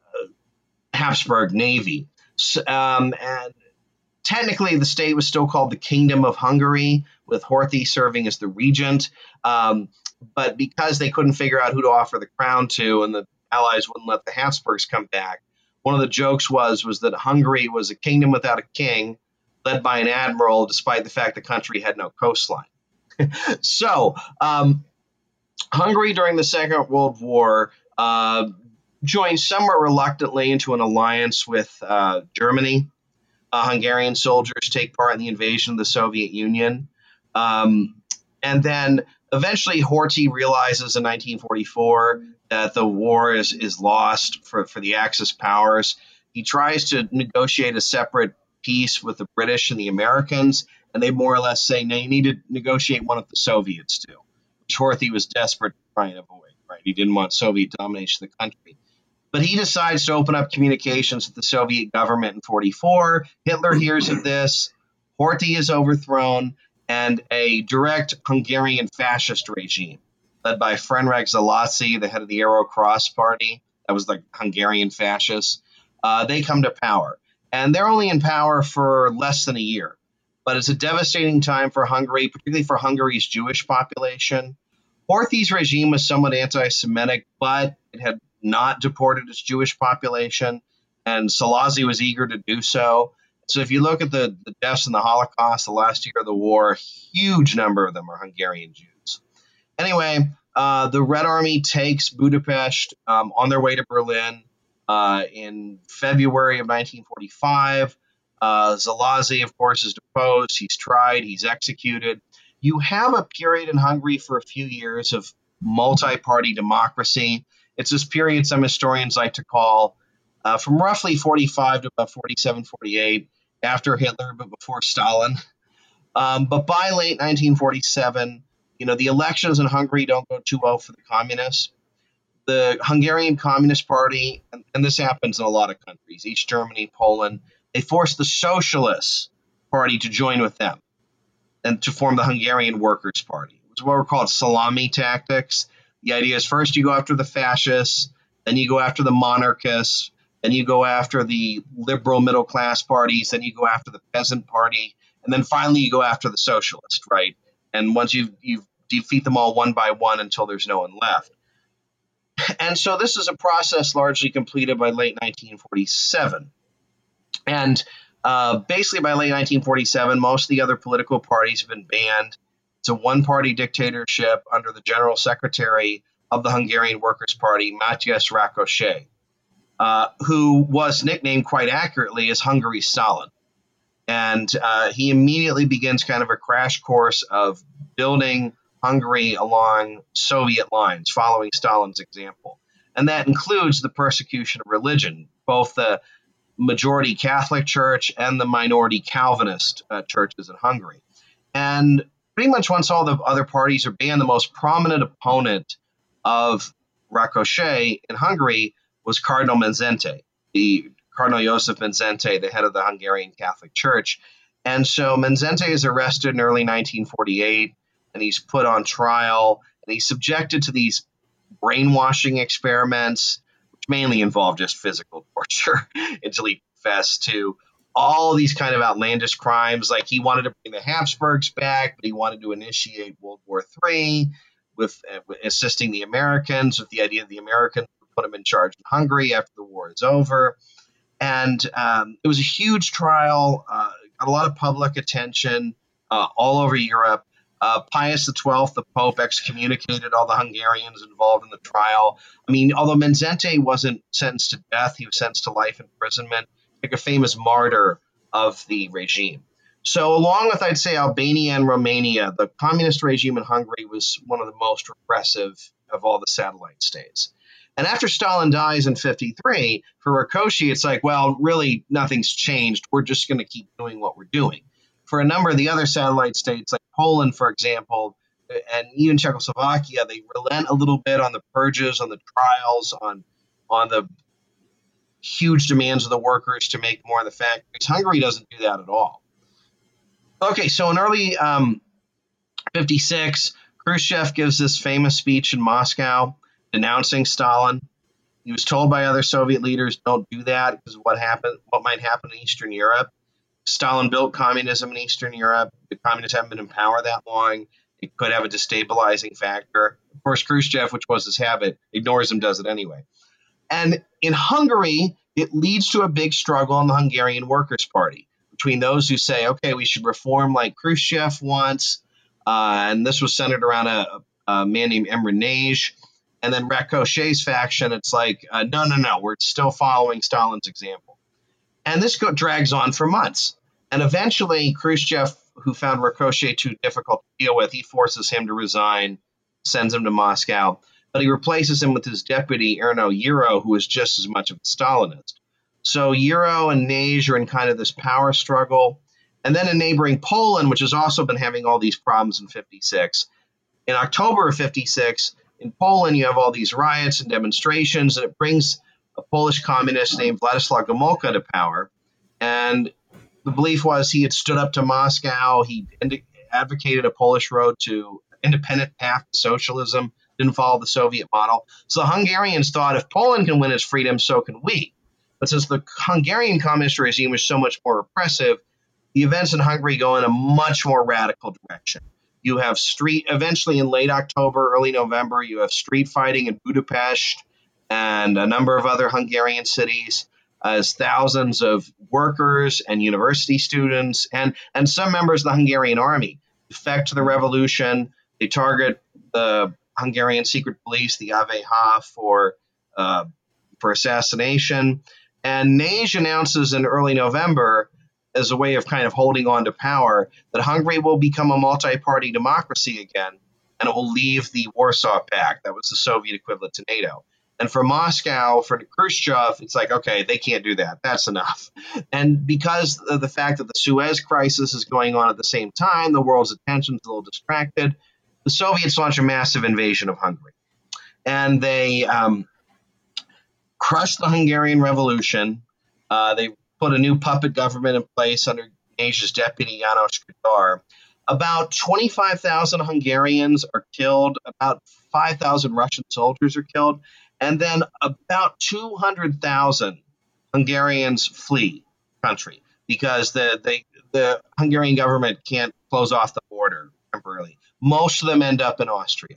Habsburg Navy. And technically, the state was still called the Kingdom of Hungary, with Horthy serving as the regent. But because they couldn't figure out who to offer the crown to, and the Allies wouldn't let the Habsburgs come back, one of the jokes was that Hungary was a kingdom without a king, led by an admiral, despite the fact the country had no coastline. So, Hungary during the Second World War joined somewhat reluctantly into an alliance with Germany. Hungarian soldiers take part in the invasion of the Soviet Union. And then eventually Horthy realizes in 1944 that the war is lost for the Axis powers. He tries to negotiate a separate peace with the British and the Americans, and they more or less say, no, you need to negotiate one with the Soviets too, which Horthy was desperate to try and avoid, right? He didn't want Soviet domination of the country. But he decides to open up communications with the Soviet government in 1944. Hitler hears of this. Horthy is overthrown, and a direct Hungarian fascist regime led by Ferenc Szalasi, the head of the Arrow Cross Party, that was like Hungarian fascists, they come to power. And they're only in power for less than a year. But it's a devastating time for Hungary, particularly for Hungary's Jewish population. Horthy's regime was somewhat anti-Semitic, but it had not deported its Jewish population, and Szalasi was eager to do so. So if you look at the deaths in the Holocaust, the last year of the war, a huge number of them are Hungarian Jews. Anyway, the Red Army takes Budapest on their way to Berlin in February of 1945. Szalasi, of course, is deposed. He's tried. He's executed. You have a period in Hungary for a few years of multi-party democracy. It's this period some historians like to call from roughly 45 to about 47, 48, after Hitler, but before Stalin. But by late 1947, the elections in Hungary don't go too well for the communists. The Hungarian Communist Party, and this happens in a lot of countries, East Germany, Poland, they force the Socialist Party to join with them and to form the Hungarian Workers' Party. It was what were called salami tactics. The idea is first you go after the fascists, then you go after the monarchists, then you go after the liberal middle class parties, then you go after the peasant party, and then finally you go after the socialist, right? And once you've defeat them all one by one until there's no one left. And so this is a process largely completed by late 1947. And basically by late 1947, most of the other political parties have been banned. It's a one-party dictatorship under the General Secretary of the Hungarian Workers' Party, Matyas Rákosi, who was nicknamed quite accurately as Hungary's Stalin. And he immediately begins kind of a crash course of building Hungary along Soviet lines, following Stalin's example. And that includes the persecution of religion, both the majority Catholic Church and the minority Calvinist churches in Hungary. And pretty much once all the other parties are banned, the most prominent opponent of Rákosi in Hungary was Cardinal Mindszenty, the Cardinal Joseph Mindszenty, the head of the Hungarian Catholic Church. And so Mindszenty is arrested in early 1948, and he's put on trial, and he's subjected to these brainwashing experiments, which mainly involve just physical torture, until he confessed to all these kind of outlandish crimes. Like he wanted to bring the Habsburgs back, but he wanted to initiate World War III with assisting the Americans, with the idea that the Americans would put him in charge in Hungary after the war is over. And it was a huge trial, got a lot of public attention all over Europe. Pius XII, the Pope, excommunicated all the Hungarians involved in the trial. I mean, although Mindszenty wasn't sentenced to death, he was sentenced to life imprisonment, like a famous martyr of the regime. So along with, I'd say, Albania and Romania, the communist regime in Hungary was one of the most repressive of all the satellite states. And after Stalin dies in 1953, for Rákosi, it's like, well, really, nothing's changed. We're just going to keep doing what we're doing. For a number of the other satellite states, like Poland, for example, and even Czechoslovakia, they relent a little bit on the purges, on the trials, on the huge demands of the workers to make more in the factories. Hungary doesn't do that at all. Okay, so in early 1956, Khrushchev gives this famous speech in Moscow denouncing Stalin. He was told by other Soviet leaders, don't do that because of what might happen in Eastern Europe. Stalin built communism in Eastern Europe. The communists haven't been in power that long. It could have a destabilizing factor. Of course, Khrushchev, which was his habit, ignores him, does it anyway. And in Hungary, it leads to a big struggle in the Hungarian Workers' Party between those who say, okay, we should reform like Khrushchev wants. And this was centered around a man named Imre Nagy. And then Rákosi's faction, it's like, no, we're still following Stalin's example. And this drags on for months. And eventually, Khrushchev, who found Rákosi too difficult to deal with, he forces him to resign, sends him to Moscow. But he replaces him with his deputy, Erno Gyuro, who is just as much of a Stalinist. So Gyuro and Nagy are in kind of this power struggle. And then in neighboring Poland, which has also been having all these problems in 1956, in October of 1956, in Poland, you have all these riots and demonstrations, and it brings a Polish communist named Władysław Gomułka to power. And the belief was he had stood up to Moscow. He advocated a Polish road to independent path to socialism, didn't follow the Soviet model. So the Hungarians thought if Poland can win its freedom, so can we. But since the Hungarian communist regime was so much more repressive, the events in Hungary go in a much more radical direction. You have eventually in late October, early November, you have street fighting in Budapest and a number of other Hungarian cities, as thousands of workers and university students and some members of the Hungarian army defect to the revolution. They target the Hungarian secret police, the AVH, for assassination. And Nagy announces in early November, as a way of kind of holding on to power, that Hungary will become a multi-party democracy again, and it will leave the Warsaw Pact. That was the Soviet equivalent to NATO. And for Moscow, for Khrushchev, it's like, okay, they can't do that. That's enough. And because of the fact that the Suez crisis is going on at the same time, the world's attention is a little distracted, the Soviets launch a massive invasion of Hungary. And they crushed the Hungarian Revolution. They put a new puppet government in place under Nagy's deputy, János Kadar. About 25,000 Hungarians are killed. About 5,000 Russian soldiers are killed. And then about 200,000 Hungarians flee the country because the Hungarian government can't close off the border temporarily. most of them end up in Austria.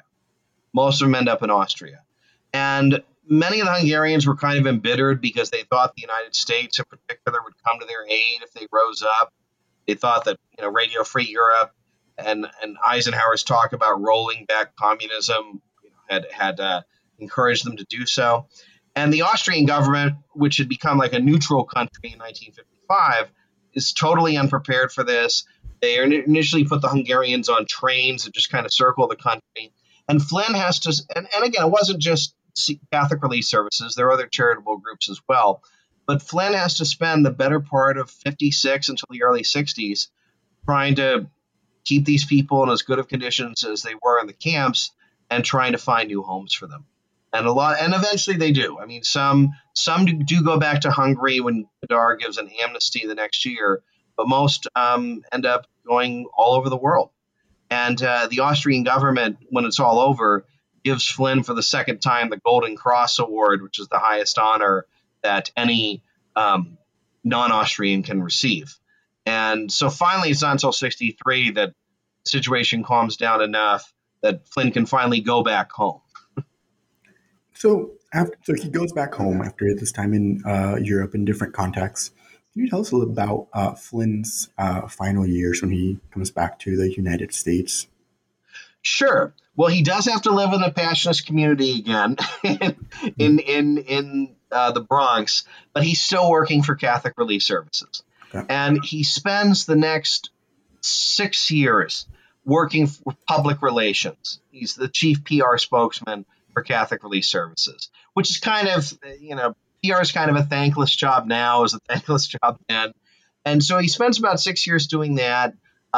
And many of the Hungarians were kind of embittered because they thought the United States in particular would come to their aid if they rose up. They thought that, Radio Free Europe and Eisenhower's talk about rolling back communism had encouraged them to do so. And the Austrian government, which had become like a neutral country in 1955, is totally unprepared for this. They initially put the Hungarians on trains that just kind of circle the country. And Flynn has to, and again, it wasn't just Catholic Relief Services. There are other charitable groups as well. But Flynn has to spend the better part of 56 until the early 60s trying to keep these people in as good of conditions as they were in the camps and trying to find new homes for them. And eventually they do. I mean, some do go back to Hungary when Kadar gives an amnesty the next year, but most end up going all over the world. And the Austrian government, when it's all over, gives Flynn for the second time the Golden Cross Award, which is the highest honor that any non-Austrian can receive. And so finally, it's not until 63 that the situation calms down enough that Flynn can finally go back home. So he goes back home after this time in Europe in different contexts. Can you tell us a little about Flynn's final years when he comes back to the United States? Sure. Well, he does have to live in the Passionist community again in the Bronx, but he's still working for Catholic Relief Services. Okay. And he spends the next 6 years working for public relations. He's the chief PR spokesman for Catholic Relief Services, which is kind of, PR is kind of a thankless job now, is a thankless job then. And so he spends about 6 years doing that.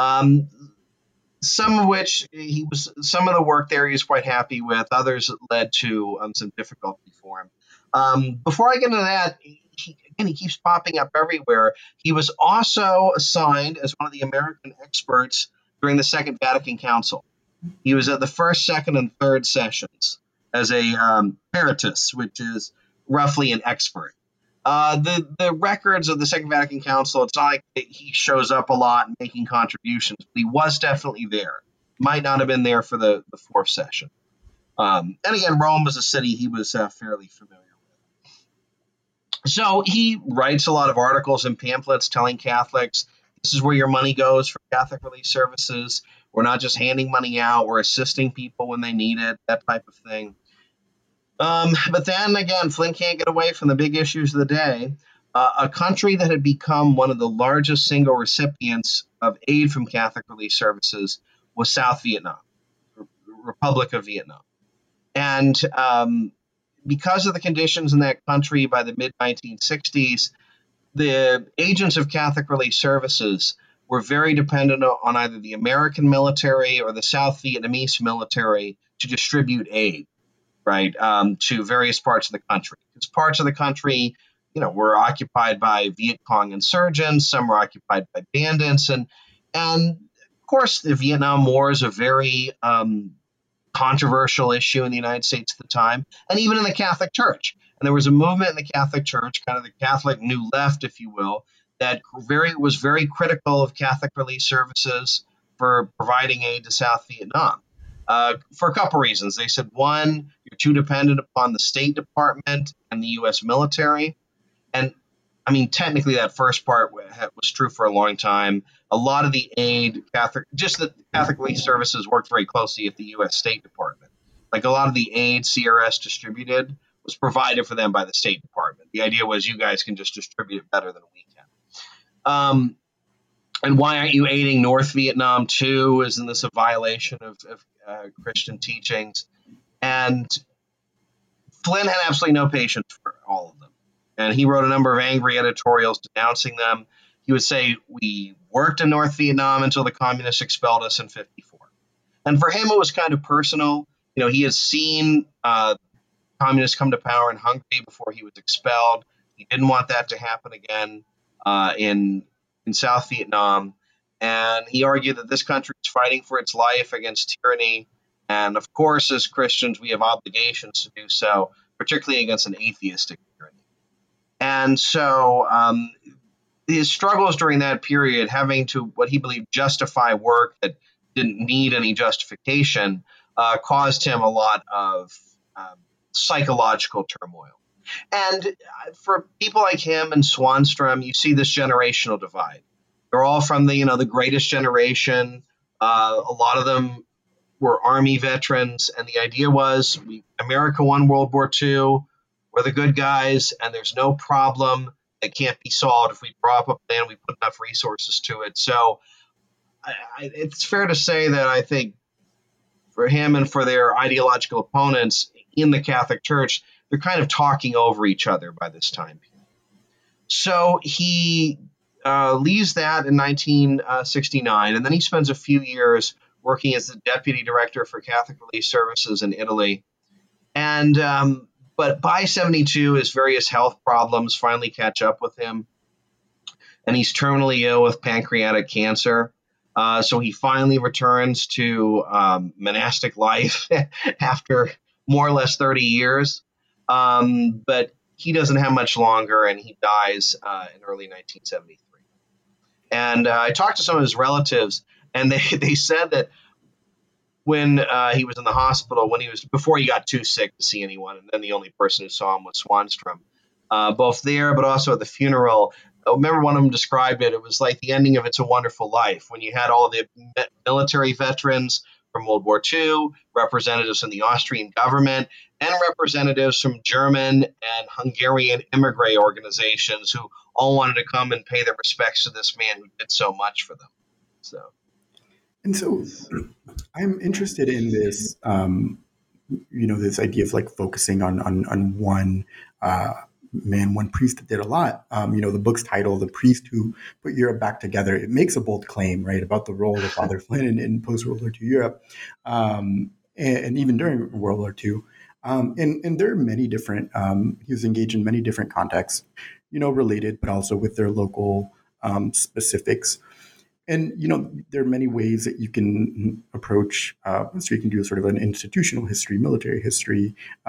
Some of the work there he was quite happy with. Others led to some difficulty for him. Before I get into that, he keeps popping up everywhere. He was also assigned as one of the American experts during the Second Vatican Council. He was at the first, second, and third sessions as a peritus, which is roughly an expert. The records of the Second Vatican Council, it's not like he shows up a lot and making contributions, but he was definitely there. Might not have been there for the fourth session. And again, Rome was a city he was fairly familiar with. So he writes a lot of articles and pamphlets telling Catholics, this is where your money goes for Catholic Relief Services. We're not just handing money out, we're assisting people when they need it, that type of thing. But then again, Flynn can't get away from the big issues of the day. A country that had become one of the largest single recipients of aid from Catholic Relief Services was South Vietnam, Republic of Vietnam. And because of the conditions in that country by the mid-1960s, the agents of Catholic Relief Services were very dependent on either the American military or the South Vietnamese military to distribute aid. Right, to various parts of the country. Because parts of the country, were occupied by Viet Cong insurgents, some were occupied by bandits, and of course the Vietnam War is a very controversial issue in the United States at the time, and even in the Catholic Church. And there was a movement in the Catholic Church, kind of the Catholic New Left, if you will, that was very critical of Catholic Relief Services for providing aid to South Vietnam. For a couple reasons. They said, one, you're too dependent upon the State Department and the U.S. military. And, I mean, technically that first part was true for a long time. A lot of the aid, Catholic Relief Services worked very closely with the U.S. State Department. Like a lot of the aid CRS distributed was provided for them by the State Department. The idea was you guys can just distribute it better than we can. And why aren't you aiding North Vietnam too? Isn't this a violation of Christian teachings? And Flynn had absolutely no patience for all of them. And he wrote a number of angry editorials denouncing them. He would say, we worked in North Vietnam until the communists expelled us in 54. And for him, it was kind of personal. He had seen communists come to power in Hungary before he was expelled. He didn't want that to happen again in South Vietnam, and he argued that this country is fighting for its life against tyranny, and of course, as Christians, we have obligations to do so, particularly against an atheistic tyranny. And so his struggles during that period, having to, what he believed, justify work that didn't need any justification, caused him a lot of psychological turmoil. And for people like him and Swanstrom, you see this generational divide. They're all from the greatest generation. A lot of them were Army veterans, and the idea was America won World War II. We're the good guys, and there's no problem that can't be solved if we draw up a plan, we put enough resources to it. So it's fair to say that I think for him and for their ideological opponents in the Catholic Church, they're kind of talking over each other by this time. So he leaves that in 1969, and then he spends a few years working as the deputy director for Catholic Relief Services in Italy. And but by 72, his various health problems finally catch up with him, and he's terminally ill with pancreatic cancer. So he finally returns to monastic life after more or less 30 years. But he doesn't have much longer, and he dies in early 1973. And I talked to some of his relatives, and they said that when he was in the hospital, before he got too sick to see anyone, and then the only person who saw him was Swanstrom, both there but also at the funeral. I remember one of them described it. It was like the ending of It's a Wonderful Life, when you had all the military veterans from World War II, representatives from the Austrian government, and representatives from German and Hungarian immigrant organizations who all wanted to come and pay their respects to this man who did so much for them. So I'm interested in this, this idea of like focusing on one man, one priest that did a lot. The book's title, The Priest Who Put Europe Back Together, it makes a bold claim, right, about the role of Father Flynn in post-World War II Europe, and even during World War II. And there are many different, he was engaged in many different contexts, related, but also with their local specifics. And, there are many ways that you can approach, so you can do sort of an institutional history, military history,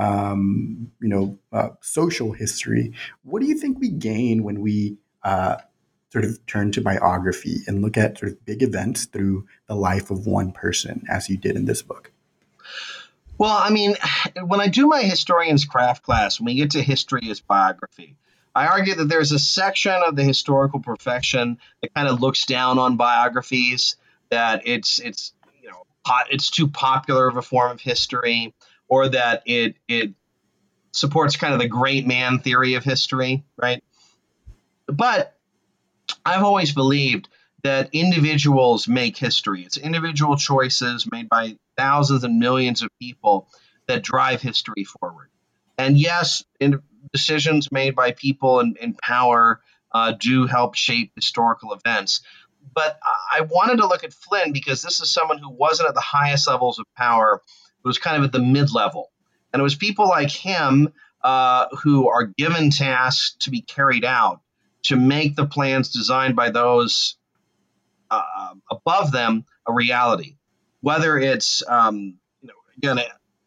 social history. What do you think we gain when we sort of turn to biography and look at sort of big events through the life of one person, as you did in this book? Well, I mean, when I do my historian's craft class, when we get to history as biography, I argue that there's a section of the historical profession that kind of looks down on biographies, that it's too popular of a form of history, or that it supports kind of the great man theory of history, right? But I've always believed that individuals make history. It's individual choices made by thousands and millions of people that drive history forward. And yes, decisions made by people in power do help shape historical events. But I wanted to look at Flynn because this is someone who wasn't at the highest levels of power. It was kind of at the mid-level. And it was people like him who are given tasks to be carried out to make the plans designed by those above them a reality. Whether it's, again,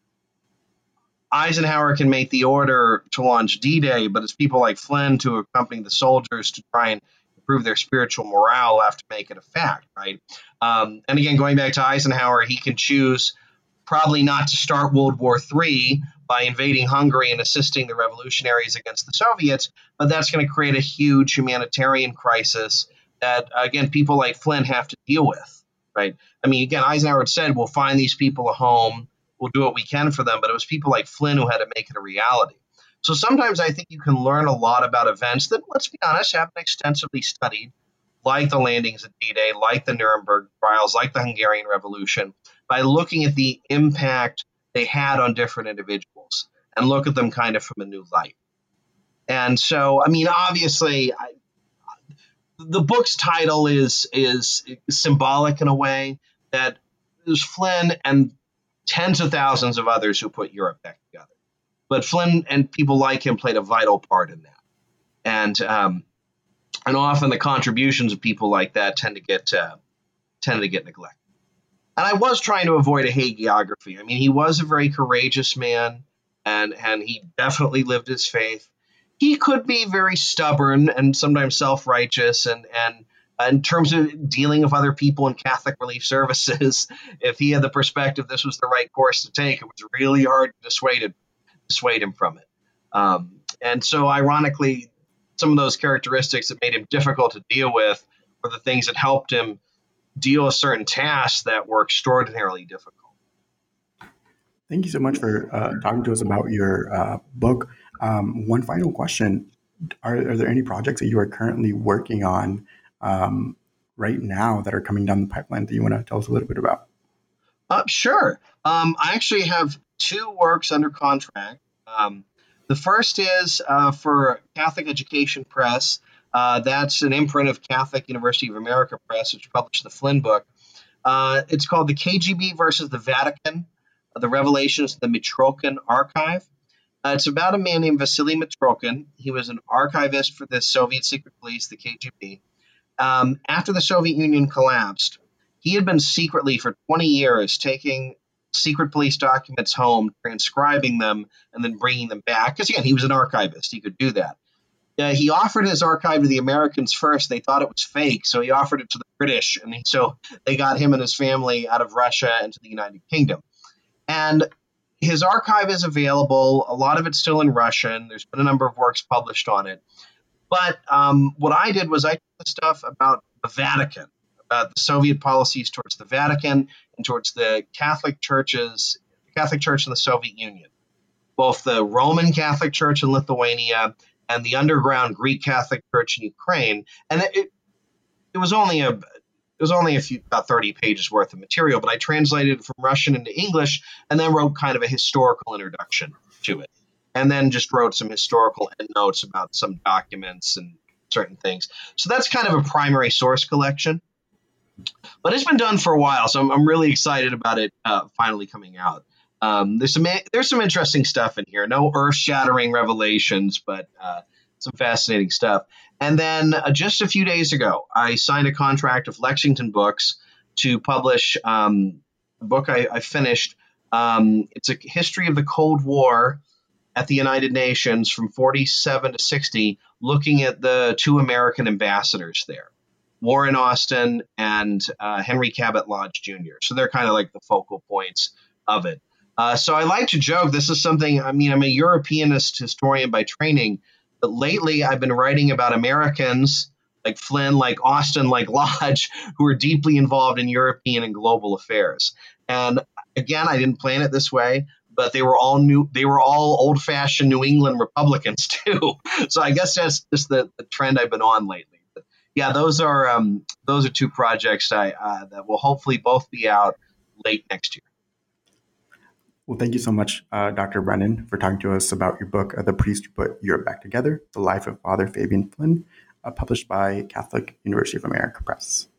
Eisenhower can make the order to launch D-Day, but it's people like Flynn to accompany the soldiers to try and improve their spiritual morale have to make it a fact, right? And again, going back to Eisenhower, he can choose probably not to start World War III by invading Hungary and assisting the revolutionaries against the Soviets, but that's going to create a huge humanitarian crisis that, again, people like Flynn have to deal with, right? I mean, again, Eisenhower had said, we'll find these people a home, we'll do what we can for them, but it was people like Flynn who had to make it a reality. So sometimes I think you can learn a lot about events that, let's be honest, haven't extensively studied, like the landings at D-Day, like the Nuremberg trials, like the Hungarian Revolution, by looking at the impact they had on different individuals and look at them kind of from a new light. And so, I mean, obviously, the book's title is symbolic in a way that there's Flynn and tens of thousands of others who put Europe back together. But Flynn and people like him played a vital part in that. And often the contributions of people like that tend to get neglected. And I was trying to avoid a hagiography. I mean, he was a very courageous man, and he definitely lived his faith. He could be very stubborn and sometimes self-righteous and in terms of dealing with other people in Catholic Relief Services, if he had the perspective this was the right course to take, it was really hard to dissuade him from it. And so, ironically, some of those characteristics that made him difficult to deal with were the things that helped him deal with certain tasks that were extraordinarily difficult. Thank you so much for talking to us about your book. One final question. Are there any projects that you are currently working on right now that are coming down the pipeline that you want to tell us a little bit about? Sure. I actually have 2 works under contract. The first is for Catholic Education Press. That's an imprint of Catholic University of America Press, which published the Flynn book. It's called The KGB versus the Vatican, The Revelations of the Mitrokhin Archive. It's about a man named Vasily Mitrokhin. He was an archivist for the Soviet secret police, the KGB. After the Soviet Union collapsed, he had been secretly for 20 years taking secret police documents home, transcribing them, and then bringing them back. Because, again, he was an archivist. He could do that. He offered his archive to the Americans first. They thought it was fake, so he offered it to the British. And so they got him and his family out of Russia into the United Kingdom. And his archive is available. A lot of it's still in Russian. There's been a number of works published on it. But what I did was I took the stuff about the Vatican, about the Soviet policies towards the Vatican and towards the Catholic churches, the Catholic Church in the Soviet Union, both the Roman Catholic Church in Lithuania and the underground Greek Catholic Church in Ukraine. And it was only about 30 pages worth of material, but I translated it from Russian into English and then wrote kind of a historical introduction to it. And then just wrote some historical endnotes about some documents and certain things. So that's kind of a primary source collection. But it's been done for a while, so I'm really excited about it finally coming out. There's some interesting stuff in here. No earth-shattering revelations, but some fascinating stuff. And then just a few days ago, I signed a contract with Lexington Books to publish a book I finished. It's a history of the Cold War at the United Nations from 47 to 60, looking at the 2 American ambassadors there, Warren Austin and Henry Cabot Lodge Jr. So they're kind of like the focal points of it. So I like to joke, this is something, I'm a Europeanist historian by training, but lately I've been writing about Americans like Flynn, like Austin, like Lodge, who are deeply involved in European and global affairs. And again, I didn't plan it this way, but they were all old-fashioned New England Republicans too. So I guess that's just the trend I've been on lately. But yeah, those are 2 projects that will hopefully both be out late next year. Well, thank you so much, Dr. Brennan, for talking to us about your book, The Priest Who Put Europe Back Together, The Life of Father Fabian Flynn, published by Catholic University of America Press.